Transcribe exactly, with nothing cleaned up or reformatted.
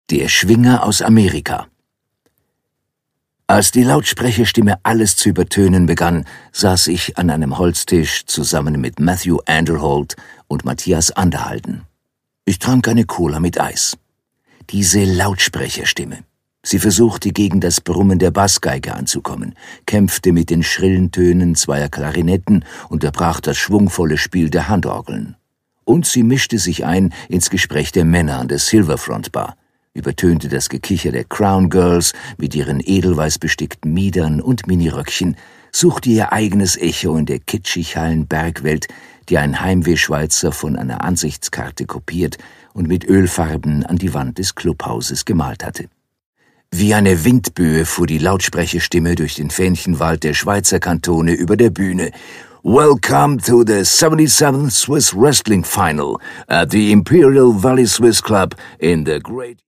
Der Schwinger aus Amerika. Als die Lautsprecherstimme alles zu übertönen begann, saß ich an einem Holztisch zusammen mit Matthew Anderholt und Matthias Anderhalden. Ich trank eine Cola mit Eis. Diese Lautsprecherstimme. Sie versuchte, gegen das Brummen der Bassgeige anzukommen, kämpfte mit den schrillen Tönen zweier Klarinetten, unterbrach das schwungvolle Spiel der Handorgeln. Und sie mischte sich ein ins Gespräch der Männer an der Silverfront Bar, übertönte das Gekicher der Crown Girls mit ihren edelweiß bestickten Miedern und Miniröckchen, suchte ihr eigenes Echo in der kitschig-heilen Bergwelt, die ein Heimweh-Schweizer von einer Ansichtskarte kopiert und mit Ölfarben an die Wand des Clubhauses gemalt hatte. Wie eine Windböe fuhr die Lautsprecherstimme durch den Fähnchenwald der Schweizer Kantone über der Bühne. Welcome to the seventy-seventh Swiss Wrestling Final at the Imperial Valley Swiss Club in the Great